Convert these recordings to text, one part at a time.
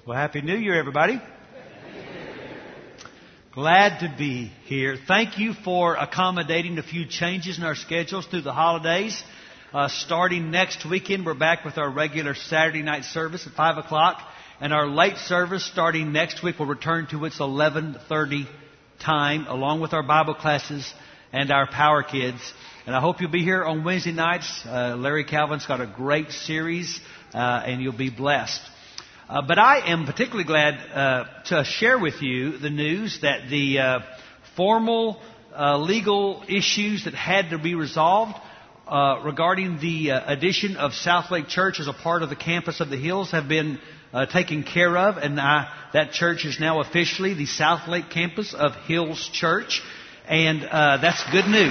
Well, Happy New Year, everybody. Glad to be here. Thank you for accommodating a few changes in our schedules through the holidays. Starting next weekend, we're back with our regular Saturday night service at 5 o'clock. And our late service starting next week will return to its 11:30 time, along with our Bible classes and our Power Kids. And I hope you'll be here on Wednesday nights. Larry Calvin's got a great series, and you'll be blessed. But I am particularly glad to share with you the news that the formal legal issues that had to be resolved regarding the addition of Southlake Church as a part of the campus of the Hills have been taken care of. And that church is now officially the Southlake campus of Hills Church. And that's good news.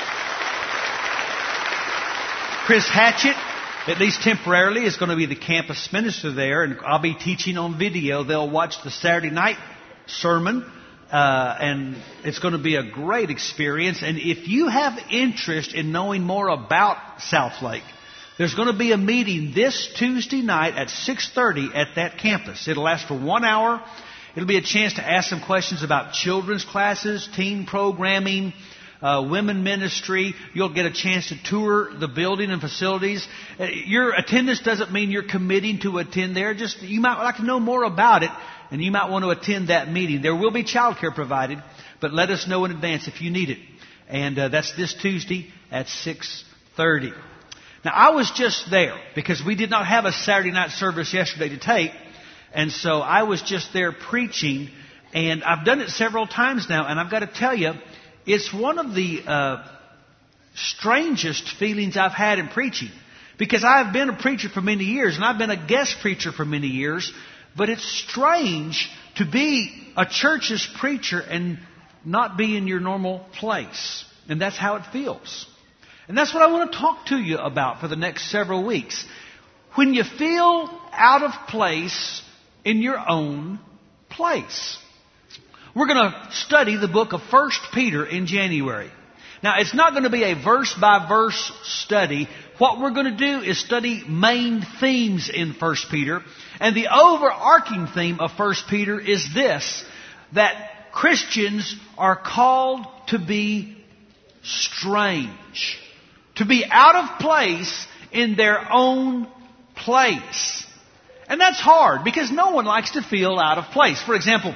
Chris Hatchett, at least temporarily, is going to be the campus minister there, and I'll be teaching on video. They'll watch the Saturday night sermon, and it's going to be a great experience. And if you have interest in knowing more about Southlake, there's going to be a meeting this Tuesday night at 6:30 at that campus. It'll last for 1 hour. It'll be a chance to ask some questions about children's classes, teen programming, women ministry. You'll get a chance to tour the building and facilities. Your attendance doesn't mean you're committing to attend there. Just you might like to know more about it, and you might want to attend that meeting. There will be childcare provided, but let us know in advance if you need it. And that's this Tuesday at 6:30. Now, I was just there because we did not have a Saturday night service yesterday to tape, and so I was just there preaching. And I've done it several times now, and I've got to tell you, it's one of the strangest feelings I've had in preaching, because I've been a preacher for many years and I've been a guest preacher for many years, but it's strange to be a church's preacher and not be in your normal place. And that's how it feels. And that's what I want to talk to you about for the next several weeks. When you feel out of place in your own place. We're going to study the book of 1 Peter in January. Now, it's not going to be a verse-by-verse study. What we're going to do is study main themes in 1 Peter. And the overarching theme of 1 Peter is this, that Christians are called to be strange, to be out of place in their own place. And that's hard because no one likes to feel out of place. For example,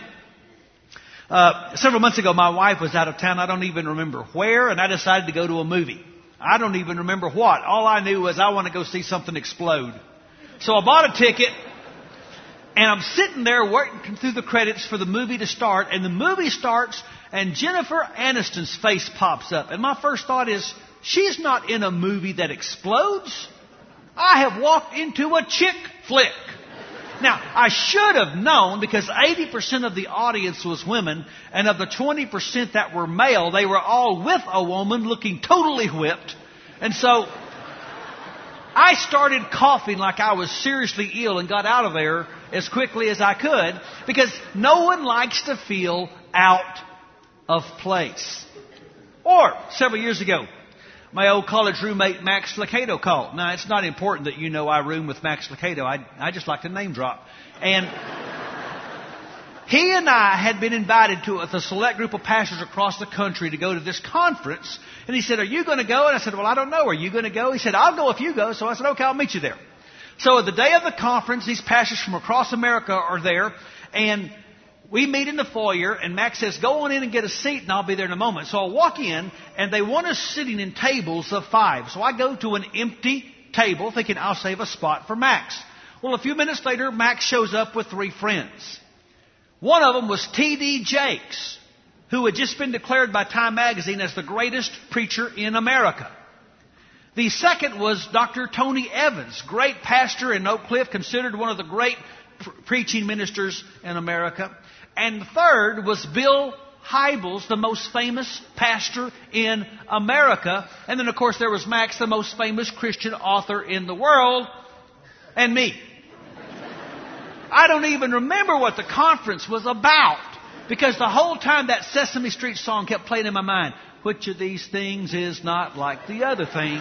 several months ago, my wife was out of town. I don't even remember where, and I decided to go to a movie. I don't even remember what. All I knew was I want to go see something explode. So I bought a ticket, and I'm sitting there working through the credits for the movie to start, and the movie starts, and Jennifer Aniston's face pops up. And my first thought is, she's not in a movie that explodes. I have walked into a chick flick. Now, I should have known because 80% of the audience was women, and of the 20% that were male, they were all with a woman looking totally whipped. And so I started coughing like I was seriously ill and got out of there as quickly as I could, because no one likes to feel out of place. Or, several years ago, my old college roommate, Max Lucado, called. Now, it's not important that you know I room with Max Lucado. I just like to name drop. And he and I had been invited to a select group of pastors across the country to go to this conference. And he said, "Are you going to go?" And I said, "Well, I don't know. Are you going to go?" He said, "I'll go if you go." So I said, "Okay, I'll meet you there." So the day of the conference, these pastors from across America are there. And we meet in the foyer, and Max says, "Go on in and get a seat, and I'll be there in a moment." So I walk in, and they want us sitting in tables of 5. So I go to an empty table, thinking I'll save a spot for Max. Well, a few minutes later, Max shows up with 3 friends. One of them was T.D. Jakes, who had just been declared by Time Magazine as the greatest preacher in America. The second was Dr. Tony Evans, great pastor in Oak Cliff, considered one of the great preaching ministers in America. And the third was Bill Hybels, the most famous pastor in America. And then, of course, there was Max, the most famous Christian author in the world, and me. I don't even remember what the conference was about, because the whole time that Sesame Street song kept playing in my mind. Which of these things is not like the other thing?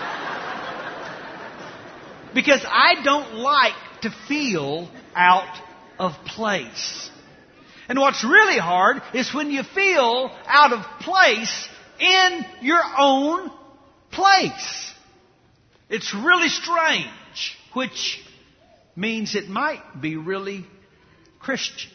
Because I don't like to feel out of place. And what's really hard is when you feel out of place in your own place. It's really strange, which means it might be really Christian.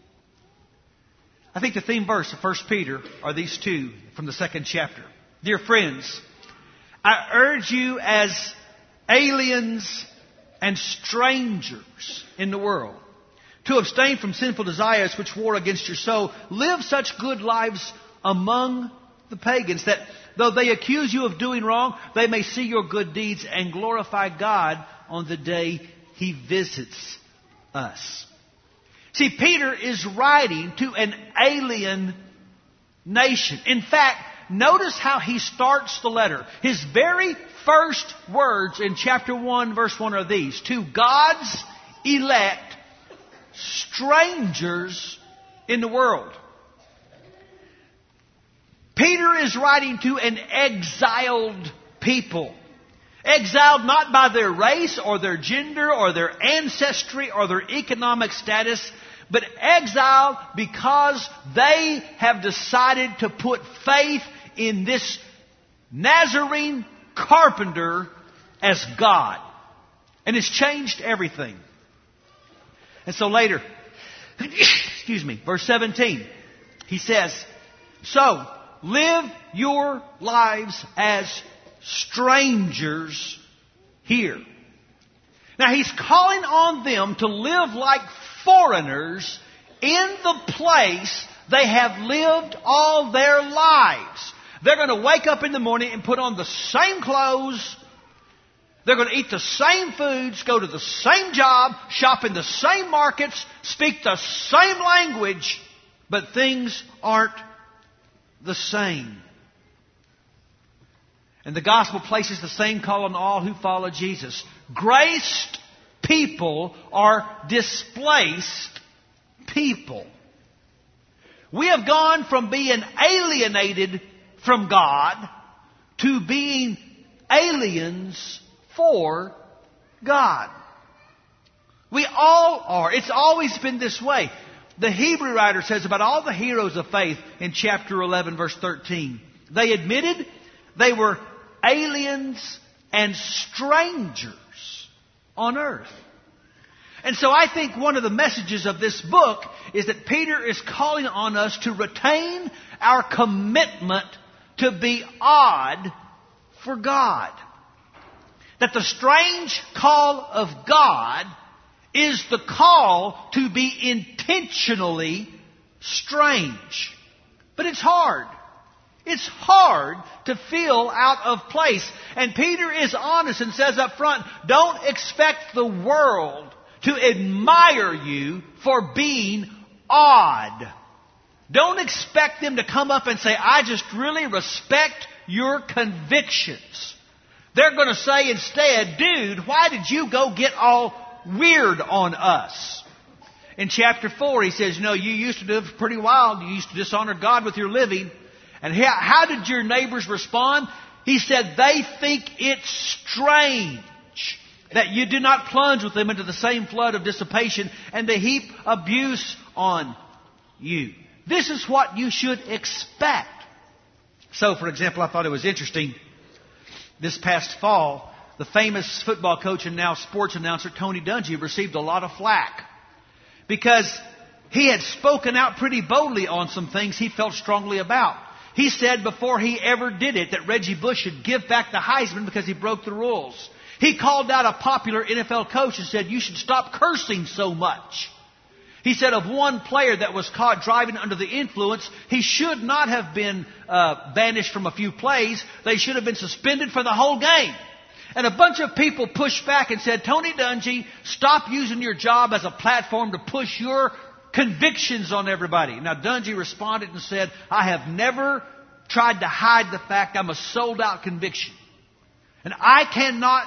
I think the theme verse of 1 Peter are these two from the 2nd chapter. Dear friends, I urge you as aliens and strangers in the world to abstain from sinful desires which war against your soul. Live such good lives among the pagans that though they accuse you of doing wrong, they may see your good deeds and glorify God on the day He visits us. See, Peter is writing to an alien nation. In fact, notice how he starts the letter. His very first words in chapter 1, verse 1 are these: to God's elect, strangers in the world. Peter is writing to an exiled people. Exiled not by their race or their gender or their ancestry or their economic status, but exiled because they have decided to put faith in this Nazarene carpenter as God. And it's changed everything. And so later, verse 17, he says, so live your lives as strangers here. Now he's calling on them to live like foreigners in the place they have lived all their lives. They're going to wake up in the morning and put on the same clothes. They're going to eat the same foods, go to the same job, shop in the same markets, speak the same language, but things aren't the same. And the gospel places the same call on all who follow Jesus. Graced people are displaced people. We have gone from being alienated from God to being aliens for God. We all are. It's always been this way. The Hebrew writer says about all the heroes of faith in chapter 11, verse 13, they admitted they were aliens and strangers on earth. And so I think one of the messages of this book is that Peter is calling on us to retain our commitment to be odd for God. That the strange call of God is the call to be intentionally strange. But it's hard. It's hard to feel out of place. And Peter is honest and says up front, don't expect the world to admire you for being odd. Don't expect them to come up and say, I just really respect your convictions. They're going to say instead, dude, why did you go get all weird on us? In chapter 4, he says, you used to live pretty wild. You used to dishonor God with your living. And how did your neighbors respond? He said, they think it's strange that you do not plunge with them into the same flood of dissipation and they heap abuse on you. This is what you should expect. So, for example, I thought it was interesting. This past fall, the famous football coach and now sports announcer Tony Dungy received a lot of flack because he had spoken out pretty boldly on some things he felt strongly about. He said before he ever did it that Reggie Bush should give back the Heisman because he broke the rules. He called out a popular NFL coach and said, you should stop cursing so much. He said of one player that was caught driving under the influence, he should not have been banished from a few plays. They should have been suspended for the whole game. And a bunch of people pushed back and said, Tony Dungy, stop using your job as a platform to push your convictions on everybody. Now, Dungy responded and said, I have never tried to hide the fact I'm a sold-out conviction. And I cannot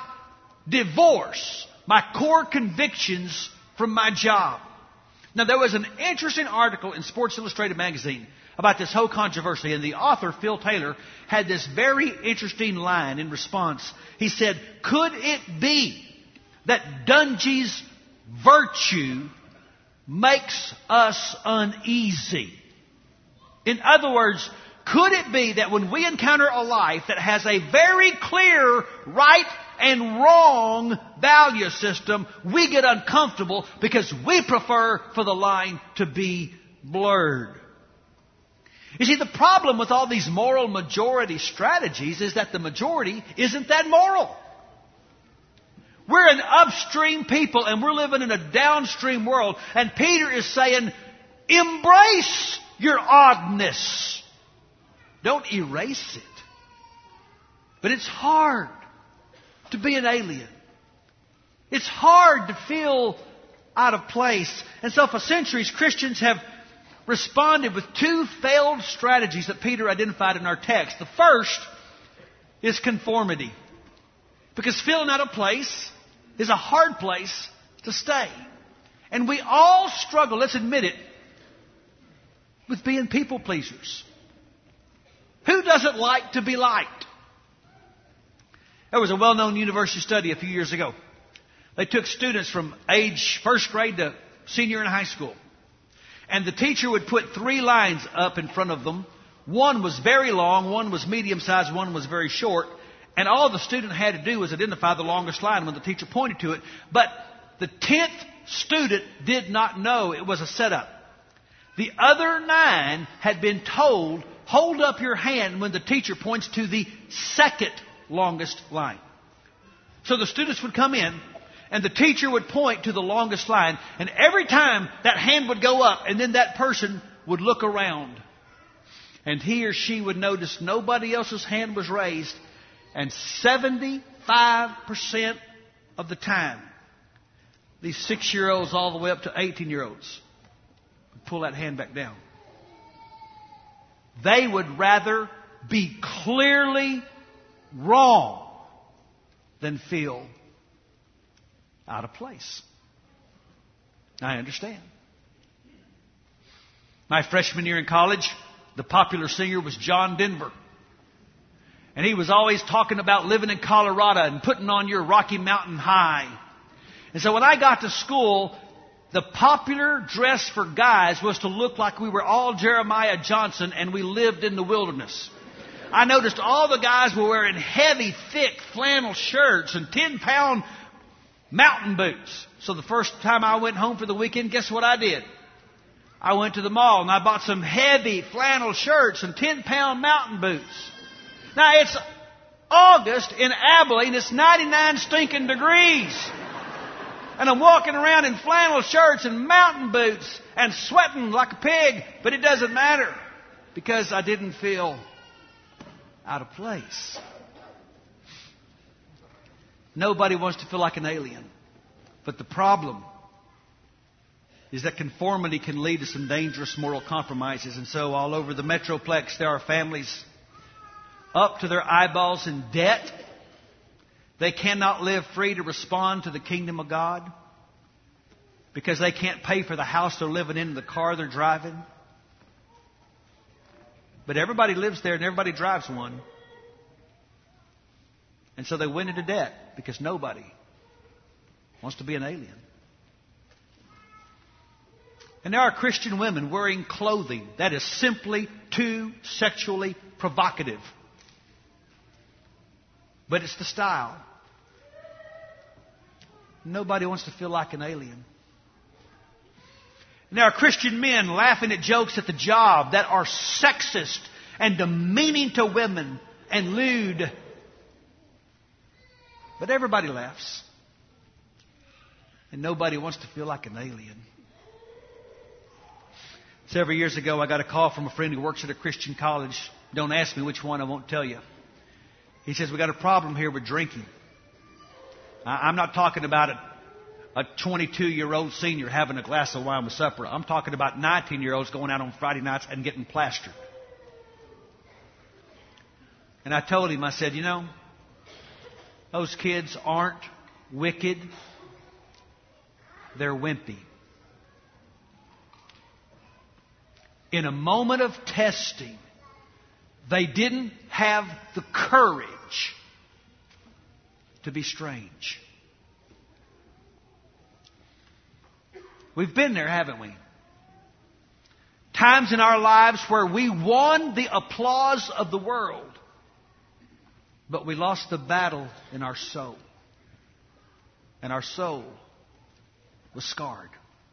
divorce my core convictions from my job. Now, there was an interesting article in Sports Illustrated magazine about this whole controversy, and the author, Phil Taylor, had this very interesting line in response. He said, could it be that Dungy's virtue makes us uneasy. In other words, could it be that when we encounter a life that has a very clear right and wrong value system, we get uncomfortable because we prefer for the line to be blurred? You see, the problem with all these moral majority strategies is that the majority isn't that moral. We're an upstream people and we're living in a downstream world. And Peter is saying, embrace your oddness. Don't erase it. But it's hard to be an alien. It's hard to feel out of place. And so for centuries, Christians have responded with two failed strategies that Peter identified in our text. The first is conformity. Because feeling out of place is a hard place to stay. And we all struggle, let's admit it, with being people pleasers. Who doesn't like to be liked? There was a well-known university study a few years ago. They took students from age first grade to senior in high school. And the teacher would put 3 lines up in front of them. One was very long, one was medium-sized, one was very short. And all the student had to do was identify the longest line when the teacher pointed to it. But the 10th student did not know it was a setup. The other 9 had been told, hold up your hand when the teacher points to the second longest line. So the students would come in, and the teacher would point to the longest line. And every time that hand would go up, and then that person would look around. And he or she would notice nobody else's hand was raised. And 75% of the time, these 6-year-olds all the way up to 18-year-olds would pull that hand back down. They would rather be clearly wrong than feel out of place. I understand. My freshman year in college, the popular singer was John Denver. And he was always talking about living in Colorado and putting on your Rocky Mountain high. And so when I got to school, the popular dress for guys was to look like we were all Jeremiah Johnson and we lived in the wilderness. I noticed all the guys were wearing heavy, thick flannel shirts and 10-pound mountain boots. So the first time I went home for the weekend, guess what I did? I went to the mall and I bought some heavy flannel shirts and 10-pound mountain boots. Now, it's August in Abilene. It's 99 stinking degrees. And I'm walking around in flannel shirts and mountain boots and sweating like a pig. But it doesn't matter because I didn't feel out of place. Nobody wants to feel like an alien. But the problem is that conformity can lead to some dangerous moral compromises. And so all over the Metroplex, there are families up to their eyeballs in debt. They cannot live free to respond to the kingdom of God because they can't pay for the house they're living in, the car they're driving. But everybody lives there and everybody drives one. And so they went into debt because nobody wants to be an alien. And there are Christian women wearing clothing that is simply too sexually provocative. But it's the style. Nobody wants to feel like an alien. And there are Christian men laughing at jokes at the job that are sexist and demeaning to women and lewd. But everybody laughs. And nobody wants to feel like an alien. Several years ago, I got a call from a friend who works at a Christian college. Don't ask me which one, I won't tell you. He says, we got a problem here with drinking. I'm not talking about a 22-year-old senior having a glass of wine with supper. I'm talking about 19-year-olds going out on Friday nights and getting plastered. And I told him, I said, you know, those kids aren't wicked. They're wimpy. In a moment of testing, they didn't have the courage to be strange. We've been there, haven't we? Times in our lives where we won the applause of the world, but we lost the battle in our soul. And our soul was scarred.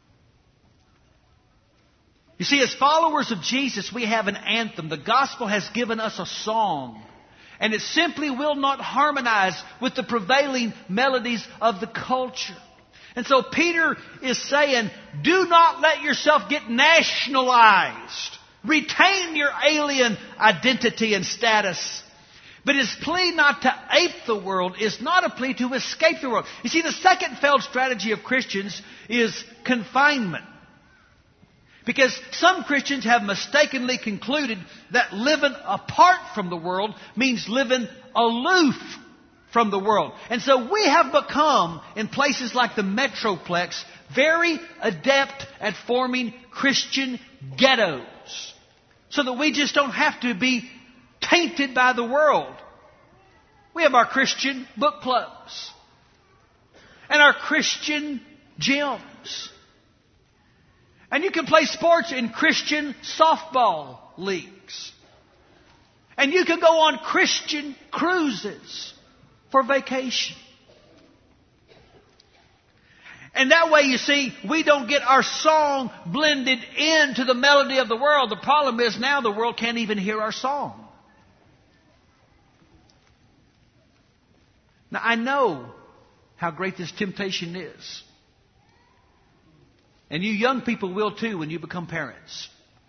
You see, as followers of Jesus, we have an anthem. The gospel has given us a song. And it simply will not harmonize with the prevailing melodies of the culture. And so Peter is saying, do not let yourself get nationalized. Retain your alien identity and status. But his plea not to ape the world is not a plea to escape the world. You see, the second failed strategy of Christians is confinement. Because some Christians have mistakenly concluded that living apart from the world means living aloof from the world. And so we have become, in places like the Metroplex, very adept at forming Christian ghettos. So that we just don't have to be tainted by the world. We have our Christian book clubs. And our Christian gyms. And you can play sports in Christian softball leagues. And you can go on Christian cruises for vacation. And that way, you see, we don't get our song blended into the melody of the world. The problem is now the world can't even hear our song. Now, I know how great this temptation is. And you young people will too when you become parents.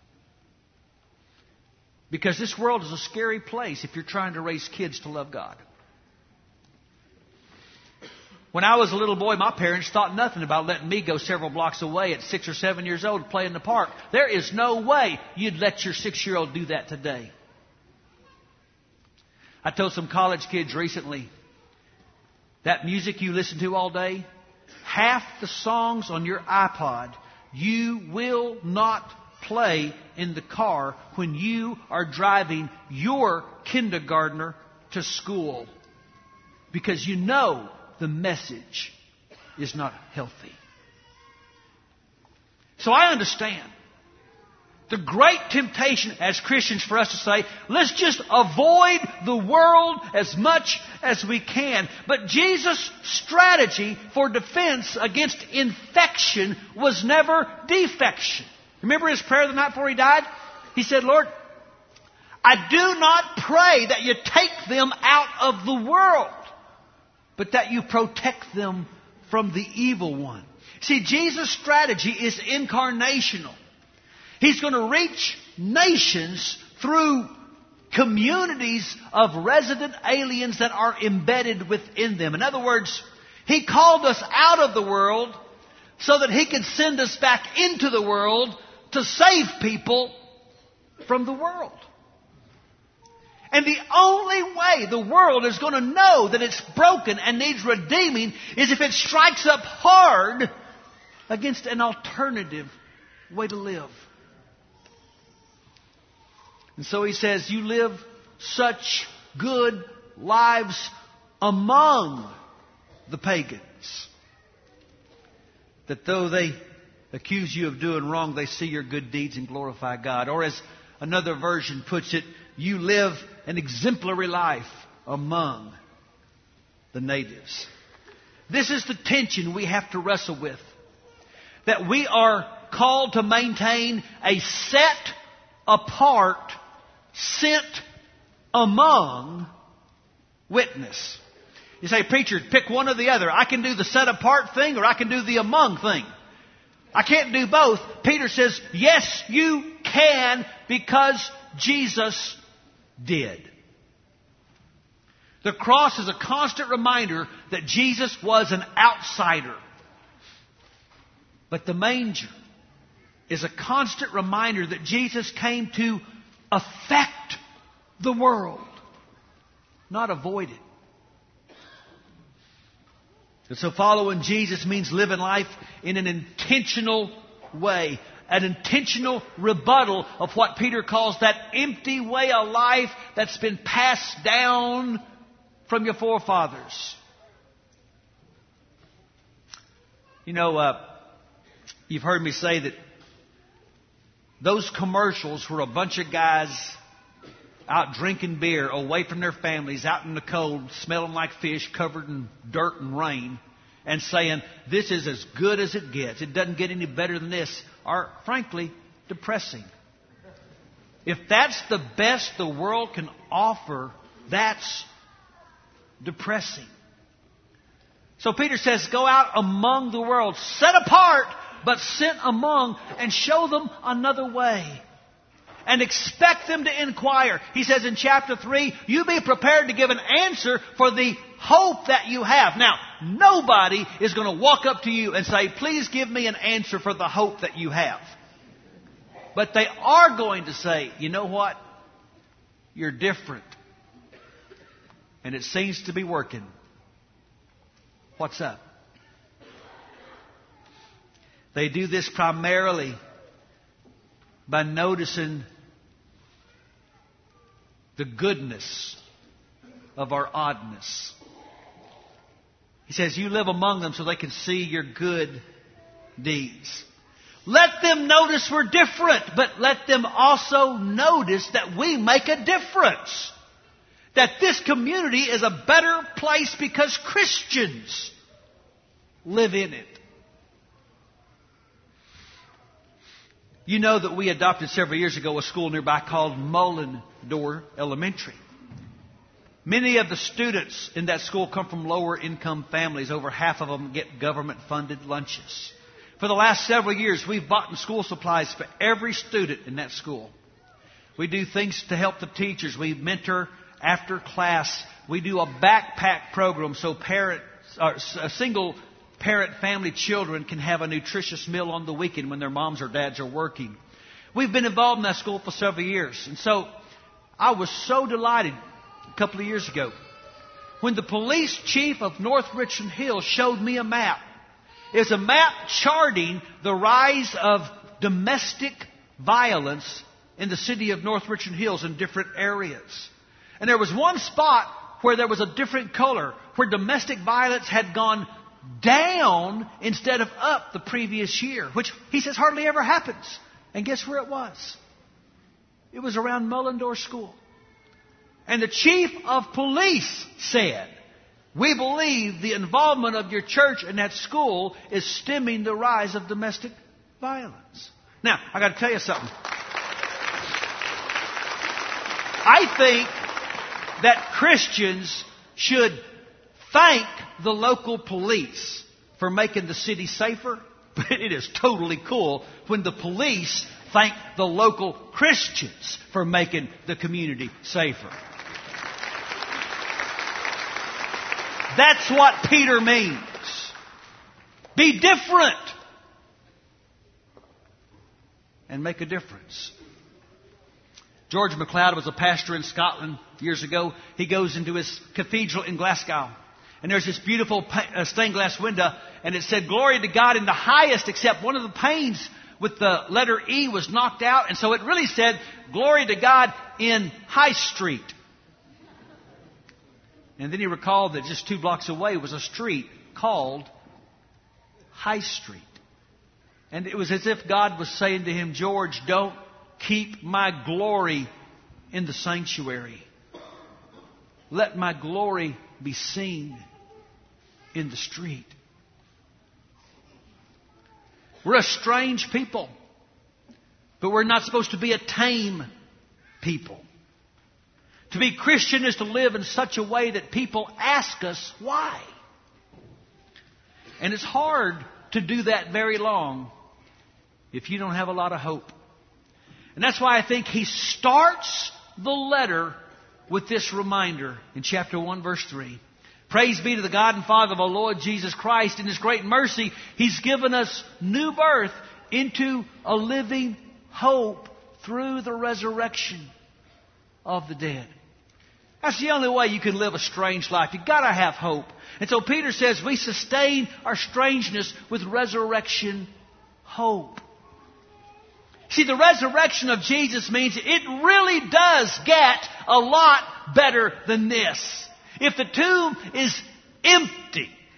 Because this world is a scary place if you're trying to raise kids to love God. When I was a little boy, my parents thought nothing about letting me go several blocks away at 6 or 7 years old to play in the park. There is no way you'd let your 6-year-old do that today. I told some college kids recently, that music you listen to all day, half the songs on your iPod you will not play in the car when you are driving your kindergartner to school. Because you know the message is not healthy. So I understand the great temptation as Christians for us to say, let's just avoid the world as much as we can. But Jesus' strategy for defense against infection was never defection. Remember his prayer the night before he died? He said, Lord, I do not pray that you take them out of the world, but that you protect them from the evil one. See, Jesus' strategy is incarnational. He's going to reach nations through communities of resident aliens that are embedded within them. In other words, He called us out of the world so that He could send us back into the world to save people from the world. And the only way the world is going to know that it's broken and needs redeeming is if it strikes up hard against an alternative way to live. And so He says, you live such good lives among the pagans that though they accuse you of doing wrong, they see your good deeds and glorify God. Or as another version puts it, you live an exemplary life among the natives. This is the tension we have to wrestle with. That we are called to maintain a set apart, sent among witness. You say, preacher, pick one or the other. I can do the set apart thing or I can do the among thing. I can't do both. Peter says, yes, you can, because Jesus did. The cross is a constant reminder that Jesus was an outsider. But the manger is a constant reminder that Jesus came to affect the world, not avoid it. And so following Jesus means living life in an intentional way. An intentional rebuttal of what Peter calls that empty way of life that's been passed down from your forefathers. You know, You've heard me say that those commercials were a bunch of guys out drinking beer, away from their families, out in the cold, smelling like fish, covered in dirt and rain, and saying, this is as good as it gets. It doesn't get any better than this, are, frankly, depressing. If that's the best the world can offer, that's depressing. So Peter says, go out among the world, set apart, but sent among, and show them another way. And expect them to inquire. He says in chapter 3, you be prepared to give an answer for the hope that you have. Now, nobody is going to walk up to you and say, please give me an answer for the hope that you have. But they are going to say, you know what? You're different. And it seems to be working. What's up? They do this primarily by noticing the goodness of our oddness. He says, you live among them so they can see your good deeds. Let them notice we're different, but let them also notice that we make a difference. That this community is a better place because Christians live in it. You know that we adopted several years ago a school nearby called Mullendore Elementary. Many of the students in that school come from lower income families. Over half of them get government funded lunches. For the last several years, we've bought school supplies for every student in that school. We do things to help the teachers. We mentor after class. We do a backpack program so single parent family children can have a nutritious meal on the weekend when their moms or dads are working. We've been involved in that school for several years. And so I was so delighted a couple of years ago when the police chief of North Richland Hills showed me a map. It's a map charting the rise of domestic violence in the city of North Richland Hills in different areas. And there was one spot where there was a different color, where domestic violence had gone down instead of up the previous year, which he says hardly ever happens. And guess where it was? It was around Mullendore School. And the chief of police said, we believe the involvement of your church in that school is stemming the rise of domestic violence. Now, I got to tell you something. I think that Christians should thank the local police for making the city safer, but it is totally cool when the police thank the local Christians for making the community safer. That's what Peter means. Be different and make a difference. George MacLeod was a pastor in Scotland years ago. He goes into his cathedral in Glasgow. And there's this beautiful stained glass window. And it said, glory to God in the highest, except one of the panes with the letter E was knocked out. And so it really said, glory to God in High Street. And then he recalled that just 2 blocks away was a street called High Street. And it was as if God was saying to him, George, don't keep my glory in the sanctuary. Let my glory be seen in the street. We're a strange people, but we're not supposed to be a tame people. To be Christian is to live in such a way that people ask us why. And it's hard to do that very long if you don't have a lot of hope. And that's why I think he starts the letter with this reminder in chapter 1, verse 3. Praise be to the God and Father of our Lord Jesus Christ. In His great mercy, He's given us new birth into a living hope through the resurrection of the dead. That's the only way you can live a strange life. You've got to have hope. And so Peter says we sustain our strangeness with resurrection hope. See, the resurrection of Jesus means it really does get a lot better than this. If the tomb is empty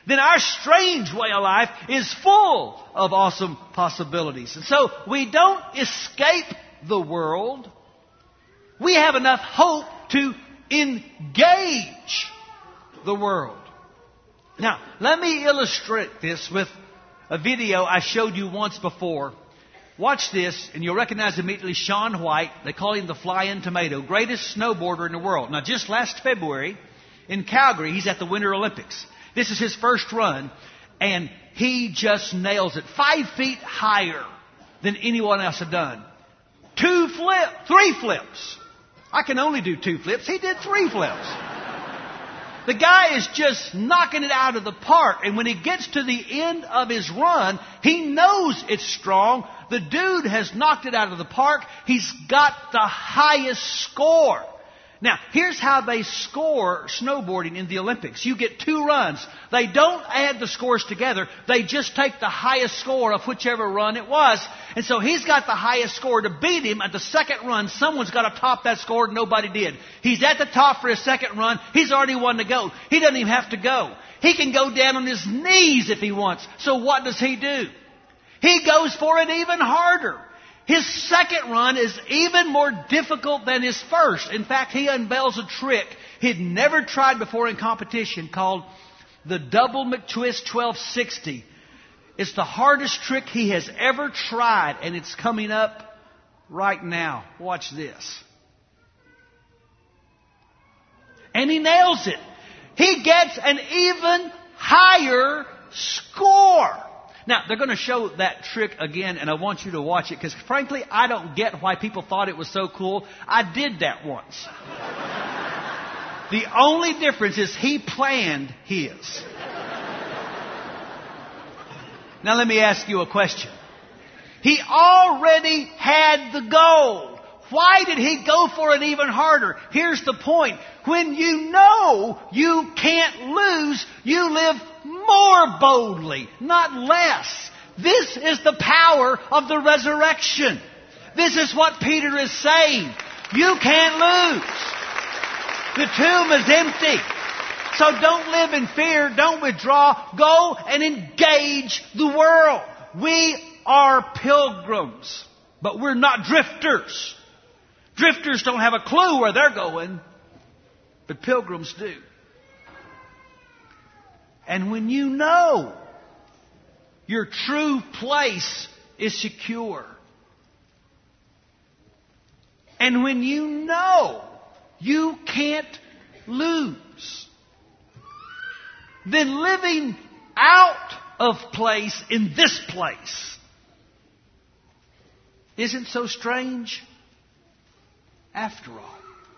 then our strange way of life is full of awesome possibilities. And so we don't escape the world. We have enough hope to engage the world. Now, let me illustrate this with a video I showed you once before. Watch this, and you'll recognize immediately Shaun White. They call him the Flying Tomato, greatest snowboarder in the world. Now, just last February in Calgary, he's at the Winter Olympics. This is his first run, and he just nails it. 5 feet higher than anyone else had done. 3 flips. I can only do 2 flips. He did 3 flips. The guy is just knocking it out of the park. And when he gets to the end of his run, he knows it's strong. The dude has knocked it out of the park. He's got the highest score. Now, here's how they score snowboarding in the Olympics. You get 2 runs. They don't add the scores together. They just take the highest score of whichever run it was. And so he's got the highest score. To beat him at the second run, someone's got to top that score. Nobody did. He's at the top for his second run. He's already won to go. He doesn't even have to go. He can go down on his knees if he wants. So what does he do? He goes for it even harder. His second run is even more difficult than his first. In fact, he unveils a trick he'd never tried before in competition called the Double McTwist 1260. It's the hardest trick he has ever tried, and it's coming up right now. Watch this. And he nails it. He gets an even higher score. Now, they're going to show that trick again, and I want you to watch it, because frankly, I don't get why people thought it was so cool. I did that once. The only difference is he planned his. Now, let me ask you a question. He already had the goal. Why did he go for it even harder? Here's the point. When you know you can't lose, you live more boldly, not less. This is the power of the resurrection. This is what Peter is saying. You can't lose. The tomb is empty. So don't live in fear. Don't withdraw. Go and engage the world. We are pilgrims, but we're not drifters. Drifters don't have a clue where they're going, but pilgrims do. And when you know your true place is secure, and when you know you can't lose, then living out of place in this place isn't so strange after all.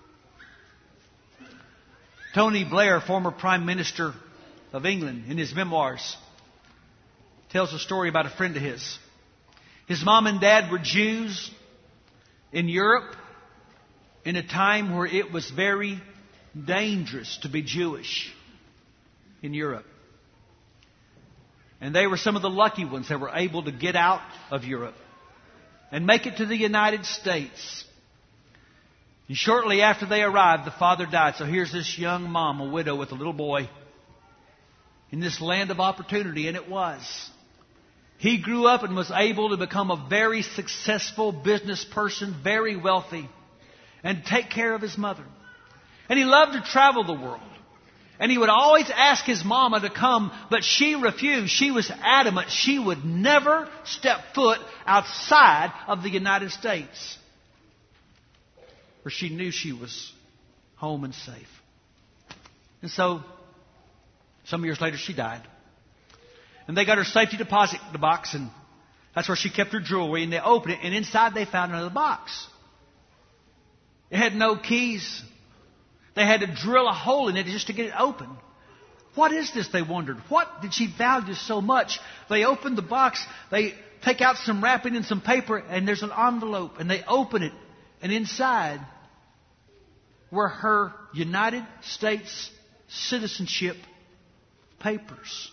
Tony Blair, former Prime Minister of England, in his memoirs, tells a story about a friend of his. His mom and dad were Jews in Europe in a time where it was very dangerous to be Jewish in Europe. And they were some of the lucky ones that were able to get out of Europe and make it to the United States. And shortly after they arrived, the father died. So here's this young mom, a widow with a little boy, in this land of opportunity, and it was. He grew up and was able to become a very successful business person, very wealthy, and take care of his mother. And he loved to travel the world. And he would always ask his mama to come, but she refused. She was adamant she would never step foot outside of the United States, where she knew she was home and safe. And so, some years later, she died. And they got her safety deposit box, and that's where she kept her jewelry. And they opened it, and inside they found another box. It had no keys. They had to drill a hole in it just to get it open. What is this, they wondered? What did she value so much? They opened the box. They take out some wrapping and some paper, and there's an envelope. And they open it, and inside were her United States citizenship papers.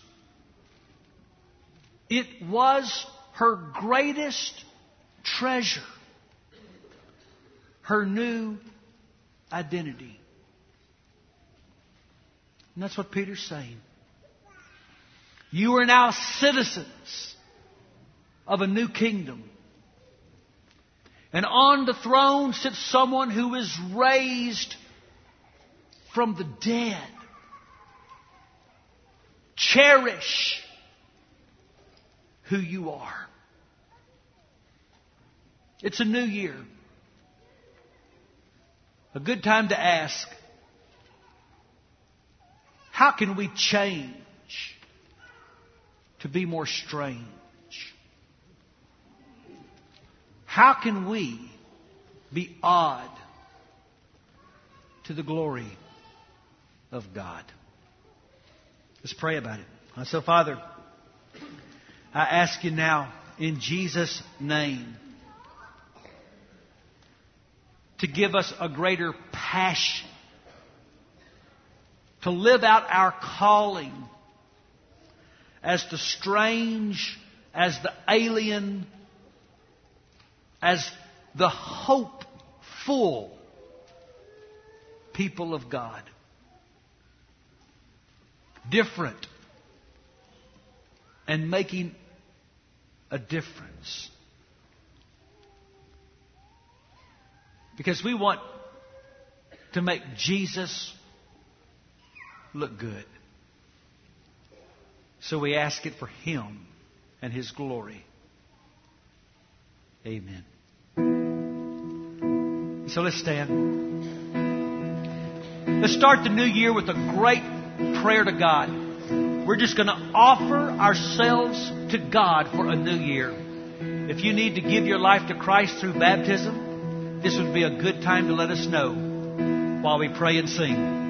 It was her greatest treasure, her new identity. And that's what Peter's saying. You are now citizens of a new kingdom. And on the throne sits someone who is raised from the dead. Cherish who you are. It's a new year. A good time to ask, how can we change to be more strange? How can we be odd to the glory of God? Let's pray about it. So, Father, I ask you now in Jesus' name to give us a greater passion to live out our calling as the strange, as the alien, as the hopeful people of God. Different and making a difference. Because we want to make Jesus look good. So we ask it for Him and His glory. Amen. So let's stand. Let's start the new year with a great prayer to God. We're just going to offer ourselves to God for a new year. If you need to give your life to Christ through baptism, this would be a good time to let us know while we pray and sing.